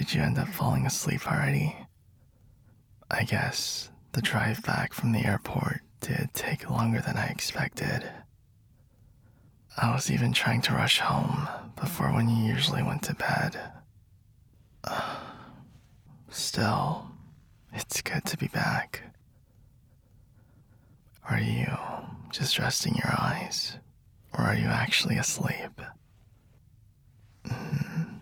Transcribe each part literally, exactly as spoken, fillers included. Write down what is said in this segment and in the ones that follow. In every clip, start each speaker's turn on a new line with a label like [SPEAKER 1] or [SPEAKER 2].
[SPEAKER 1] did you end up falling asleep already? I guess the drive back from the airport did take longer than I expected. I was even trying to rush home before when you usually went to bed. Still, it's good to be back. Are you just resting your eyes, or are you actually asleep? Mm.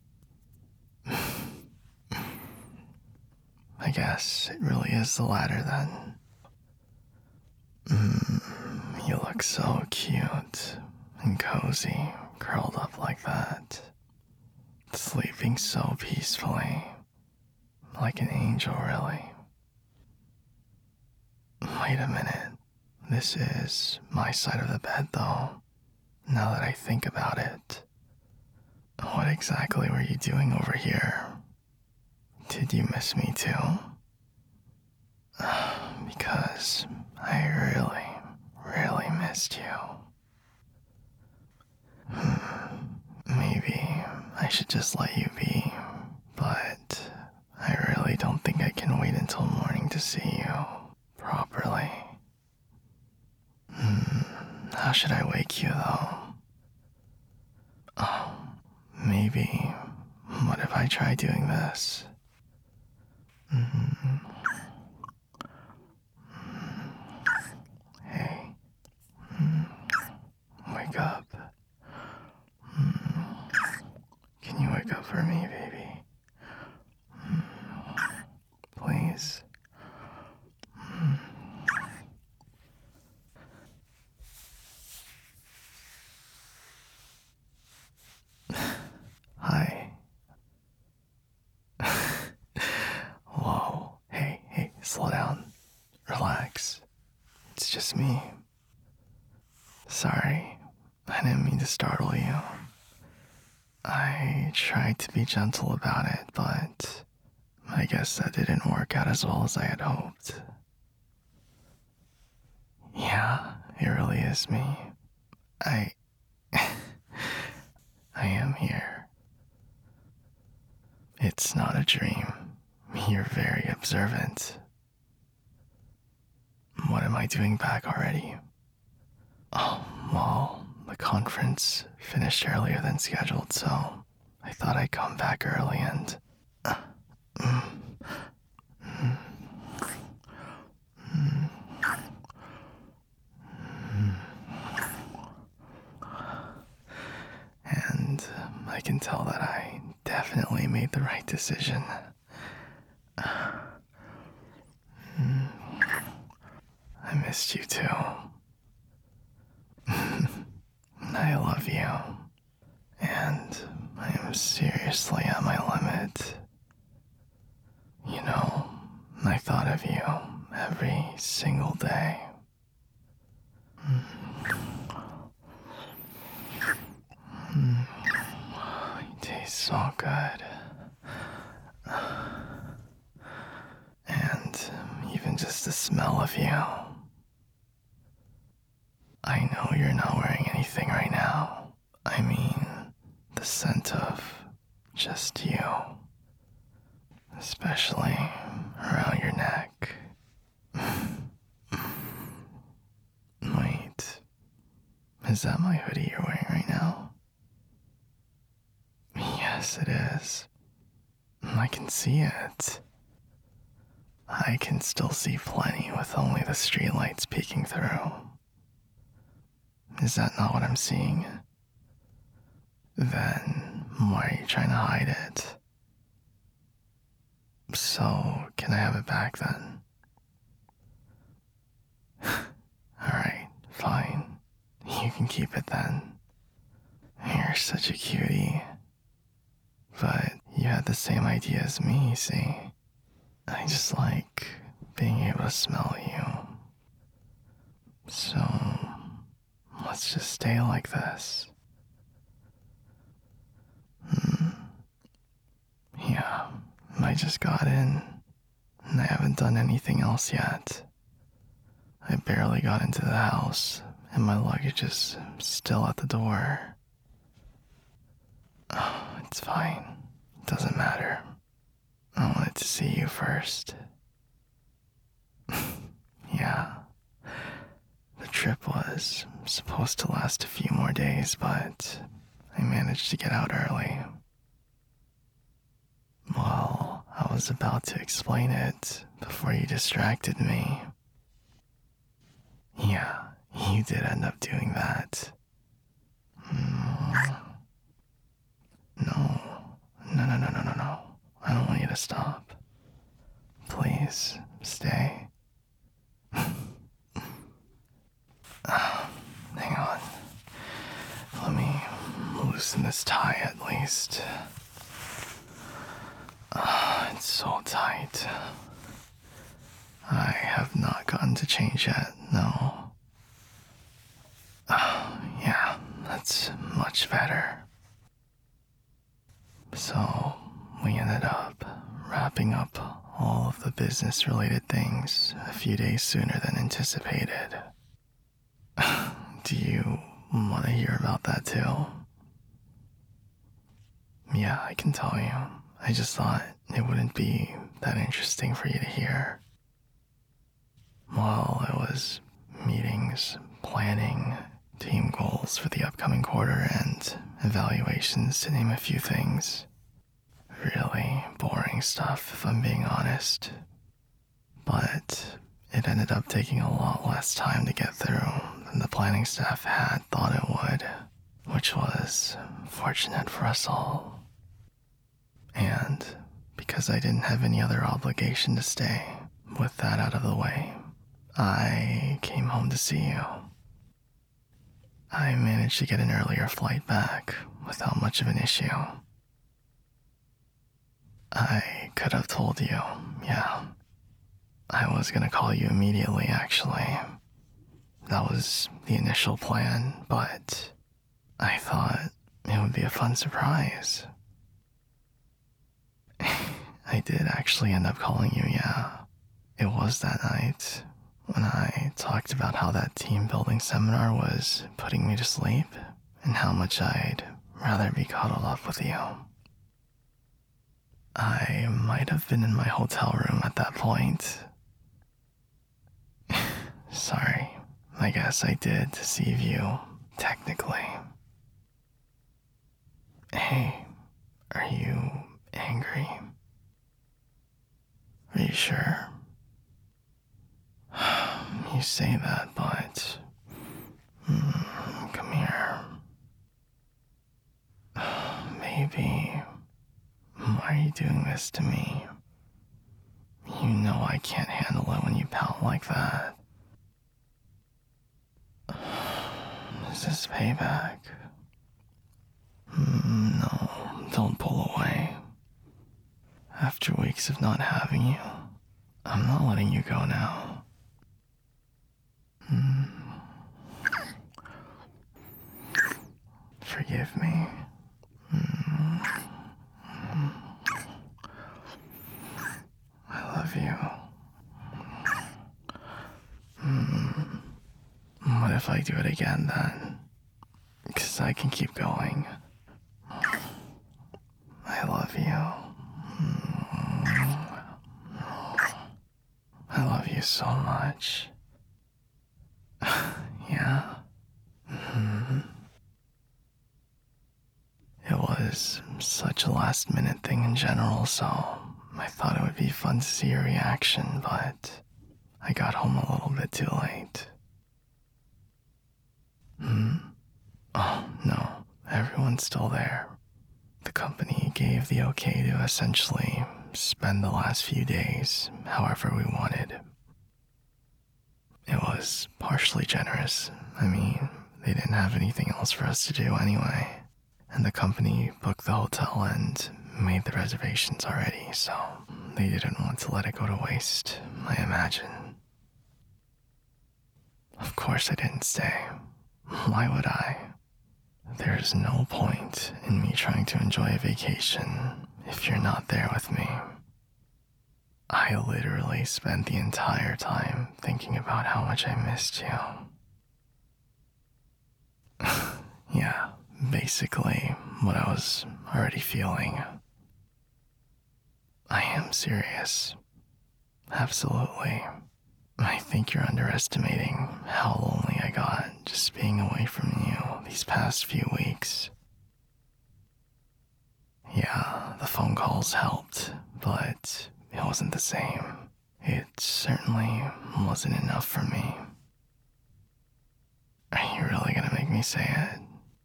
[SPEAKER 1] I guess it really is the latter then. Mm, you look so cute and cozy, curled up like that. Sleeping so peacefully, like an angel, really. Wait a minute. This is my side of the bed, though, now that I think about it. What exactly were you doing over here? Did you miss me too? Because I really, really missed you. Maybe I should just let you be, but I really don't think I can wait until morning to see you properly. Hmm, how should I wake you, though? Oh, maybe. What if I try doing this? Mm-hmm. Hey. Mm. Wake up. Mm. Can you wake up for me, baby? Mm. Please. Mm. Hi. Whoa. Hey, hey, slow down. Relax. It's just me. Sorry, I didn't mean to startle you. I tried to be gentle about it, but I guess that didn't work out as well as I had hoped. Yeah, it really is me. I... I am here. It's not a dream. You're very observant. What am I doing back already? Oh, well, the conference finished earlier than scheduled, so I thought I'd come back early and... Uh, mm, mm, mm, mm. And I can tell that I definitely made the right decision. Mm. I missed you too. I love you, and I am seriously at my limit. You know, I thought of you every single day. Mm. Mm. You taste so good. And even just the smell of you. I know you're not wearing anything right now. I mean, the scent of just you. Especially around your neck. Wait, is that my hoodie you're wearing right now? Yes, it is. I can see it. I can still see plenty with only the streetlights peeking through. Is that not what I'm seeing? Then why are you trying to hide it? So, can I have it back then? Alright, fine. You can keep it then. You're such a cutie. But you had the same idea as me, see? I just like being able to smell you. So, let's just stay like this. Hmm. Yeah, I just got in, and I haven't done anything else yet. I barely got into the house, and my luggage is still at the door. Oh, it's fine. It doesn't matter. I wanted to see you first. Yeah, the trip was supposed to last a few more days, but I managed to get out early. Well, I was about to explain it before you distracted me. Yeah, you did end up doing that. Mm. No, no, no, no, no, no, no. I don't want you to stop. Please, stay. Hang on. Let me loosen this tie at least. Ah, it's so tight. I have not gotten to change yet, no. Ah, yeah, that's much better. So, we ended up wrapping up all of the business-related things a few days sooner than anticipated. Do you want to hear about that too? Yeah, I can tell you. I just thought it wouldn't be that interesting for you to hear. While I was meetings, planning, team goals for the upcoming quarter, and evaluations, to name a few things. Really boring stuff, if I'm being honest. But it ended up taking a lot less time to get through than the planning staff had thought it would, which was fortunate for us all. And because I didn't have any other obligation to stay, with that out of the way, I came home to see you. I managed to get an earlier flight back without much of an issue. I could have told you, yeah. I was gonna call you immediately, actually. That was the initial plan, but I thought it would be a fun surprise. I did actually end up calling you, yeah. It was that night when I talked about how that team building seminar was putting me to sleep and how much I'd rather be cuddled up with you. I might have been in my hotel room at that point. Sorry, I guess I did deceive you, technically. Hey, are you angry? Are you sure? You say that, but... Mm, come here. Maybe... Why are you doing this to me? You know I can't handle it when you pout like that. Is this payback? Mm, no, don't pull away. After weeks of not having you, I'm not letting you go now. Mm. Forgive me. Mm. I love you. Mm. What if I do it again then? Because I can keep going. I love you. Mm. I love you so much. Yeah. Mm-hmm. It was such a last minute thing in general, so I thought it would be fun to see your reaction, but I got home a little bit too late. Hmm? Oh, no. Everyone's still there. The company gave the okay to essentially spend the last few days however we wanted. It was partially generous. I mean, they didn't have anything else for us to do anyway. And the company booked the hotel and made the reservations already, so they didn't want to let it go to waste, I imagine. Of course I didn't stay. Why would I? There's no point in me trying to enjoy a vacation if you're not there with me. I literally spent the entire time thinking about how much I missed you. Yeah, basically what I was already feeling. I am serious. Absolutely. I think you're underestimating how lonely I got just being away from you these past few weeks. Yeah, the phone calls helped, but it wasn't the same. It certainly wasn't enough for me. Are you really gonna make me say it?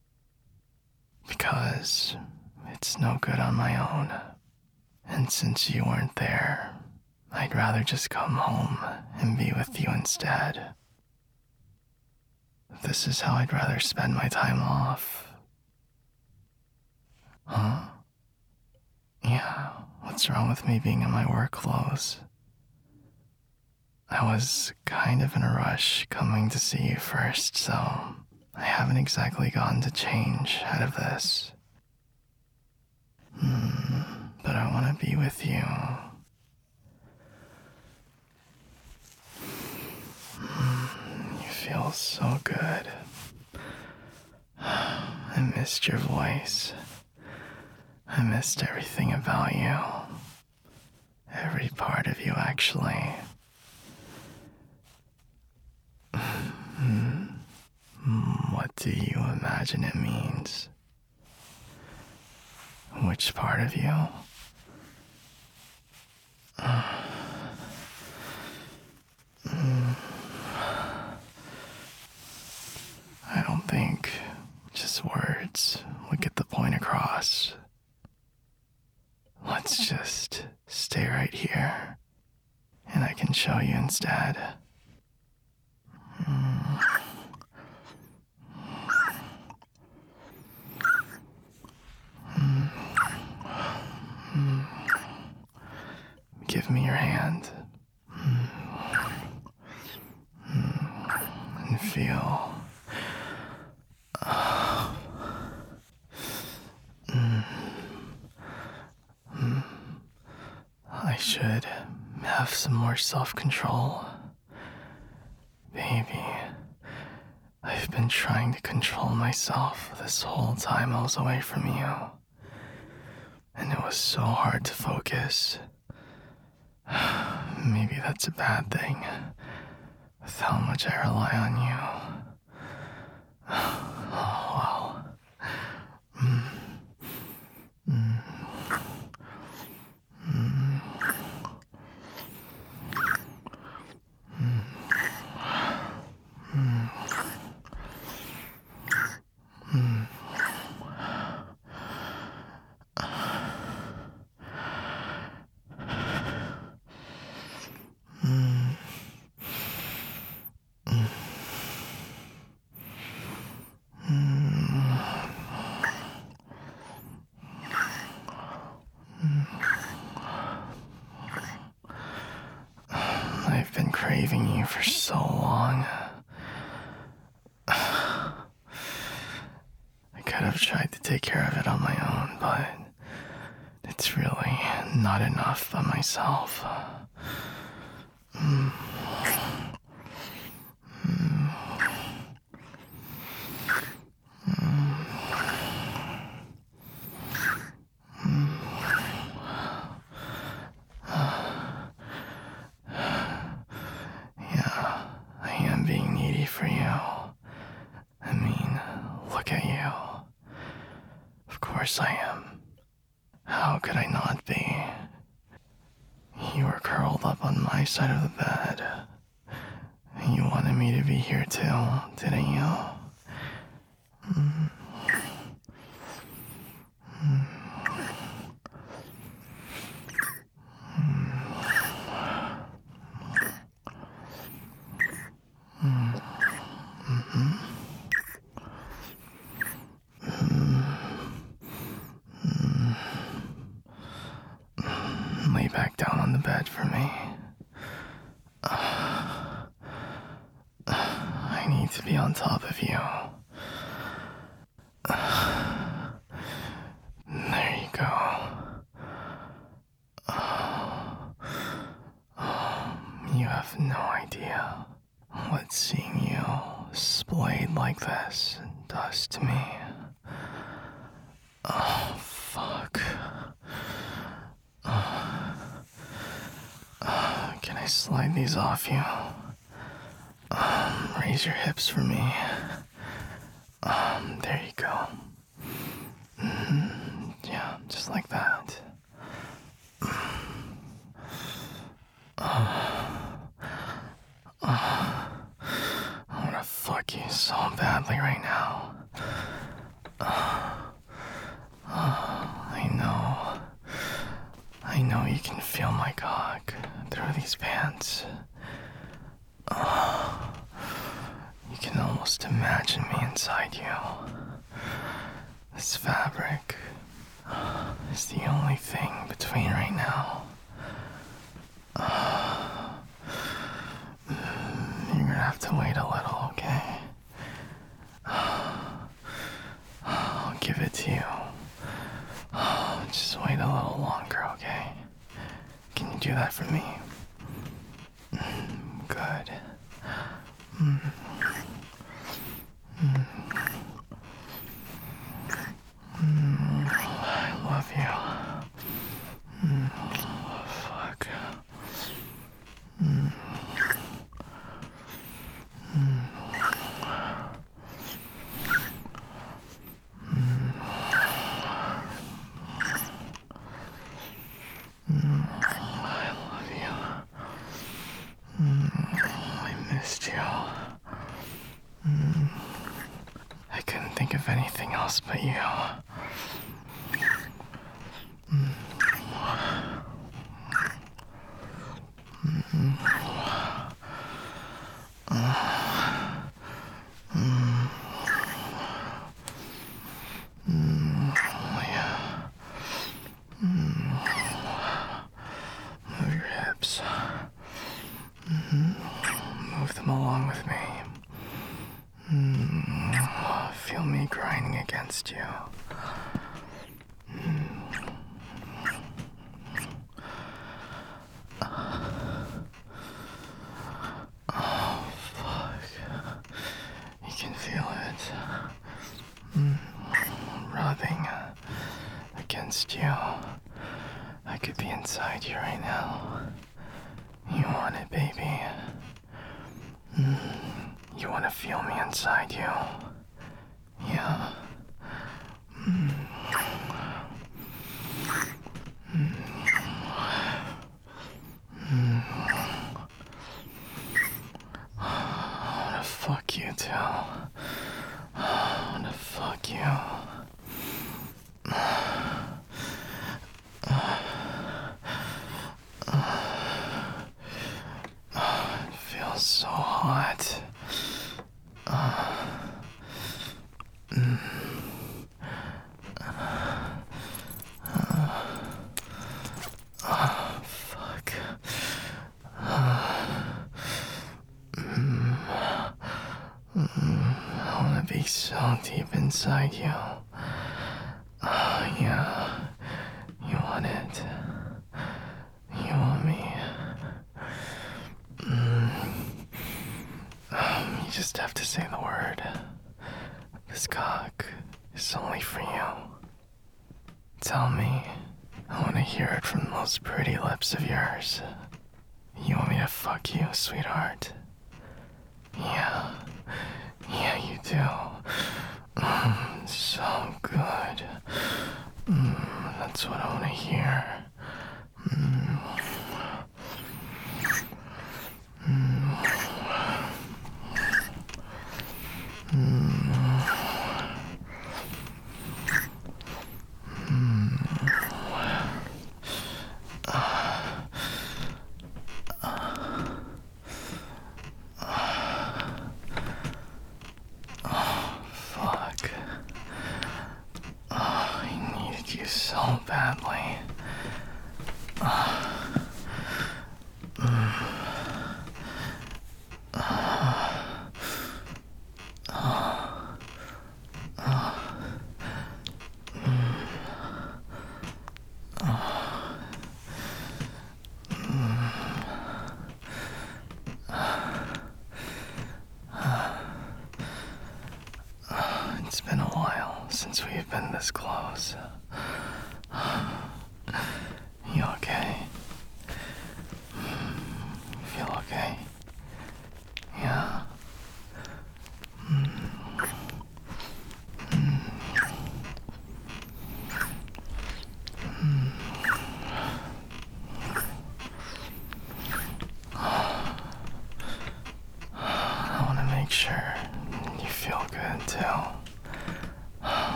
[SPEAKER 1] Because it's no good on my own. And since you weren't there, I'd rather just come home and be with you instead. This is how I'd rather spend my time off. Huh? Yeah, what's wrong with me being in my work clothes? I was kind of in a rush coming to see you first, so I haven't exactly gotten to change out of this. Hmm, but I want to be with you. Hmm, you feel so good. I missed your voice. I missed everything about you. Every part of you, actually. What do you imagine it means? Which part of you? I don't think just words would get the point across. Let's just stay right here, and I can show you instead. Give me your hand. And feel. I should have some more self-control. Baby, I've been trying to control myself this whole time I was away from you. And it was so hard to focus. Maybe that's a bad thing, with how much I rely on you. Oh, well. Mm. Mm. Mm. Mm. Mm. Mm. I've been craving you for so long. I could have tried to take care of it on my own, but it's really not enough by myself. Mm. Mm. Mm. Mm. Yeah, I am being needy for you. I mean, look at you. Of course I am. How could I not be? You were curled up on my side of the bed. You wanted me to be here too, didn't you? Mm. Mm. Mm. Mm-hmm. Lay back down on the bed for me. I need to be on top of you. There you go. You have no idea what seeing you splayed like this does to me. Oh, fuck. slide these off you. Um, raise your hips for me. Um, there you go. Mm-hmm. Yeah, just like that. Uh, uh, I wanna fuck you so badly right now. Uh, uh, I know. I know you can feel my cock through these pants. Uh, you can almost imagine me inside you. This fabric is the only thing between right now. Uh, you're gonna have to wait a little, okay? I'll give it to you. Just wait a little longer, okay? Can you do that for me? Good. Mm. Mm. Mm. I love you. Mm. Fuck. Mm. Mm. I couldn't think of anything else but you. Mm. Mm. Uh. Mm. Mm. Yeah. Mm. Move your hips. Mm-hmm. Move them along with me. Mm. Feel me grinding against you. Mm. Oh, fuck. You can feel it. Mm. Rubbing against you. I could be inside you right now. You want it, baby. Mm. You want to feel me inside you. Yeah. Mm. Mm. Mm. I wanna fuck you too. I wanna fuck you. It feels so hot. Mm. Oh, fuck. Mm. Mm. I wanna be so deep inside you. Oh, yeah. You want it. You want me. Mm. Um, you just have to say the word. This cock is only for you. Tell me. I want to hear it from those pretty lips of yours. You want me to fuck you, sweetheart? Yeah. Yeah, you do. Mm, so good. Mm, that's what I want to hear. Mm. Mm. Mm. Fuck. Oh, I needed you so badly. Uh, mm, uh, uh, uh, mm, uh, mm, uh, it's been a while since we've been this close. You okay? Feel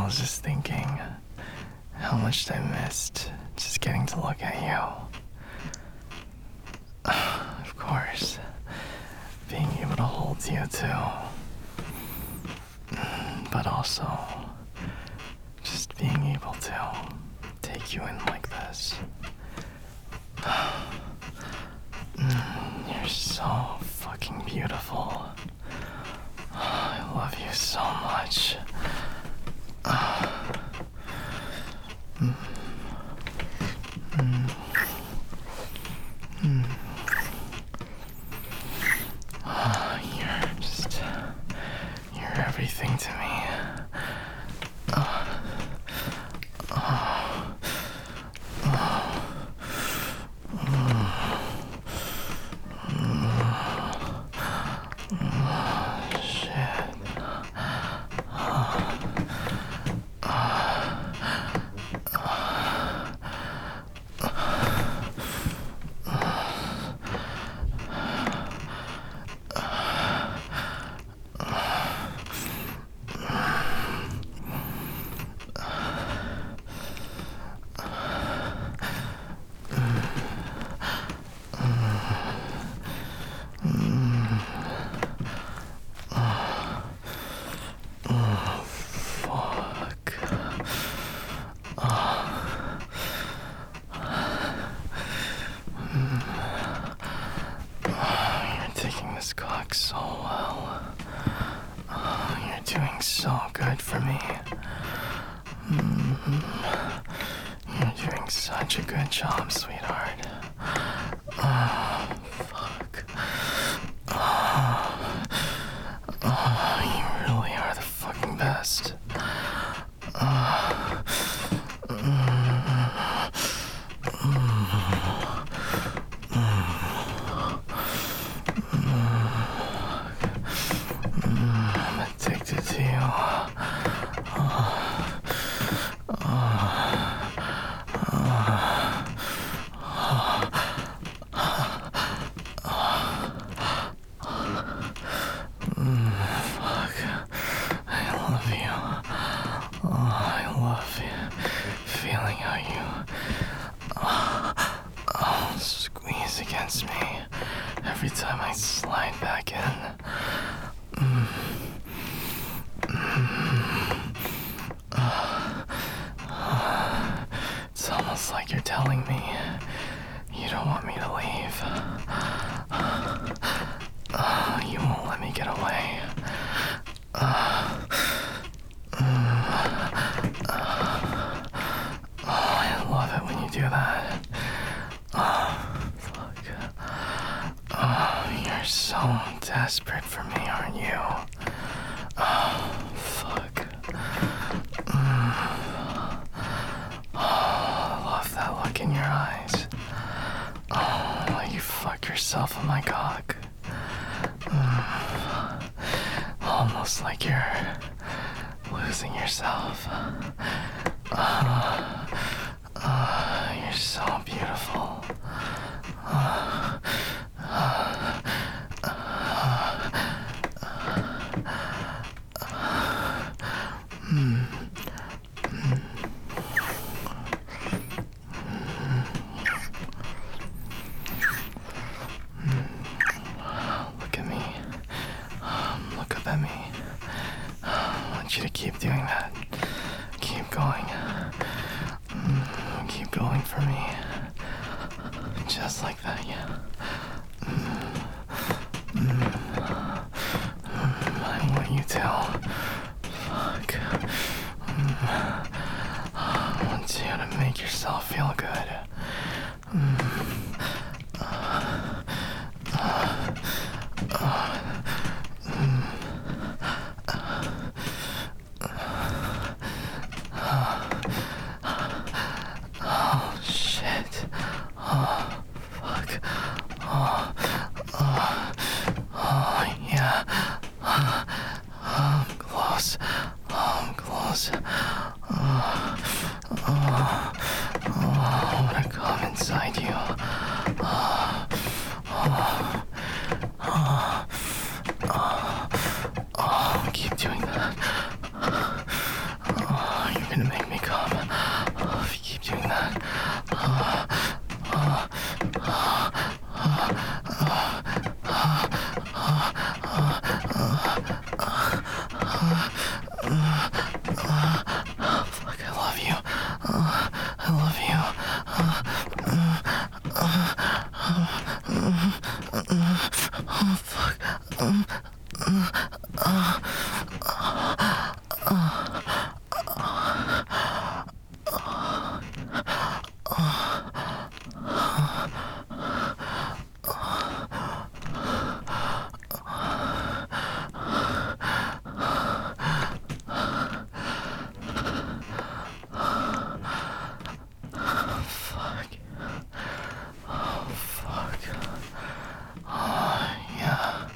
[SPEAKER 1] was just thinking how much I missed just getting to look at you. Of course, being able to hold you too. But also, just being able to take you in like this. You're so fucking beautiful. I love you so much. Mm. Mm. Mm. Oh, you're just, you're everything to me. Oh. Oh. Oh. Mm. Mm. Shit. Oh. Taking this cock so well. Oh, you're doing so good for me. Mm-hmm. You're doing such a good job, sweetheart. Oh, fuck. Oh, oh, you really are the fucking best. Oh, mm, mm, mm. I'm addicted to you. Oh, oh, oh, mm, fuck. I love you. Oh, I love you. Feeling how you oh, oh, squeeze against me every time I slide back in. Mm. Mm. Uh, uh, it's almost like you're telling me you don't want me to leave. Uh, you won't let me get away. Uh, mm, uh, oh, I love it when you do that. Oh, fuck. Oh, you're so desperate for me, aren't you? Oh, fuck. Mm. Oh, I love that look in your eyes. Oh, like you fuck yourself on my cock. Mm. Almost like you're losing yourself. Oh, oh, you're so beautiful. Oh, oh, oh, mm. Mm. Look at me. Um, look up at me. I want you to keep doing that. Keep going. Mm, keep going for me. Just like that, yeah. Mm, mm, mm, I want you to. Fuck. Mm, I want you to make yourself feel good. Mm, uh, uh, uh, mm, uh, oh, shit. Oh, fuck. Oh, oh, oh, yeah. Oh, I'm close. Oh, I'm close. Oh, oh, oh, I want to come inside you. Oh, oh, oh, oh, oh, keep doing that. Oh, Fuck, I love you. Uh, I love you. Uh, uh, uh, uh, uh, oh, fuck. Um, uh, uh, fuck. Oh, fuck. Oh, yeah.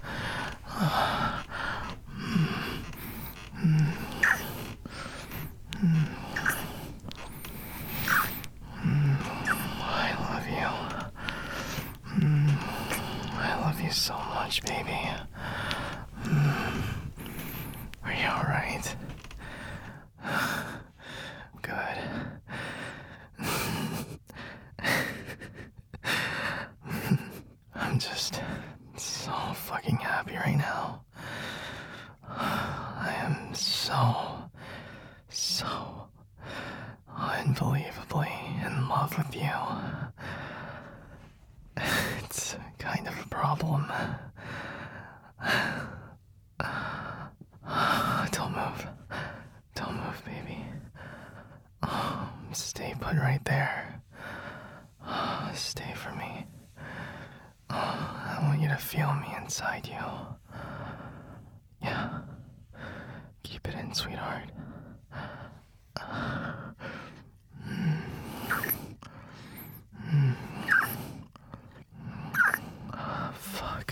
[SPEAKER 1] I love you. Mm, I love you so much, baby. Mm, are you alright? Good. I'm just so fucking happy right now. I am so, so unbelievably in love with you. It's kind of a problem. Don't move. Don't move, baby. Oh, stay put right there. Oh, stay for me. Oh, I want you to feel me inside you. Yeah. Keep it in, sweetheart. Mm. Mm. Oh, fuck.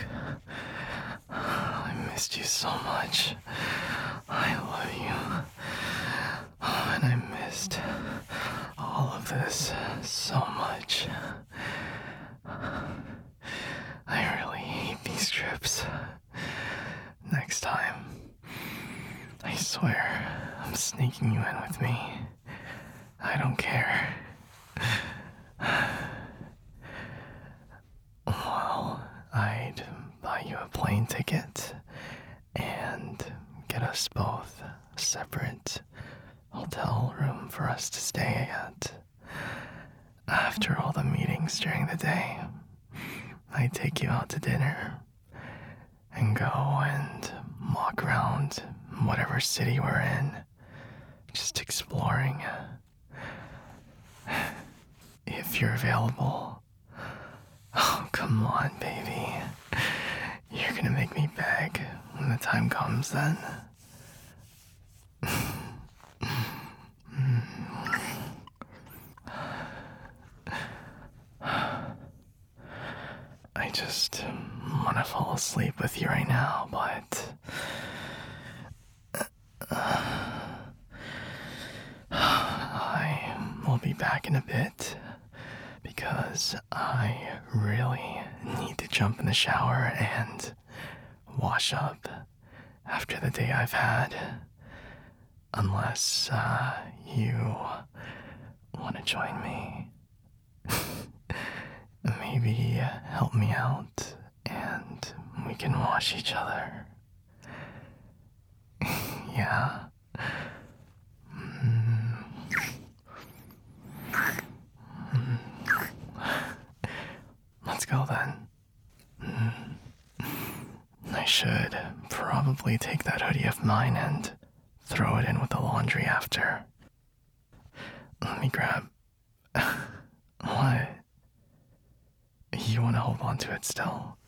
[SPEAKER 1] I missed you so much. I love you. Oh, and I missed all of this so much. I really hate these trips. Next time, I swear, I'm sneaking you in with me. I don't care. Well, I'd buy you a plane ticket and get us both a separate hotel room for us to stay at. After all the meetings during the day, I'd take you out to dinner and go and walk around whatever city we're in, just exploring. If you're available. Oh, come on, baby. You're gonna make me beg when the time comes then. I just want to fall asleep with you right now, but I will be back in a bit because I really need to jump in the shower and wash up after the day I've had. Unless uh, you want to join me. Maybe help me out and we can wash each other. Yeah. Mm. Mm. Let's go then. Mm. I should probably take that hoodie of mine and throw it in with the laundry after. Let me grab... What? You want to hold on to it still?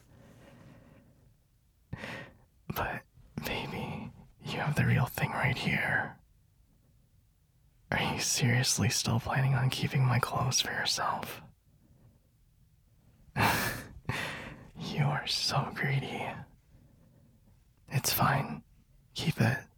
[SPEAKER 1] But, baby, you have the real thing right here. Are you seriously still planning on keeping my clothes for yourself? You are so greedy. It's fine. Keep it.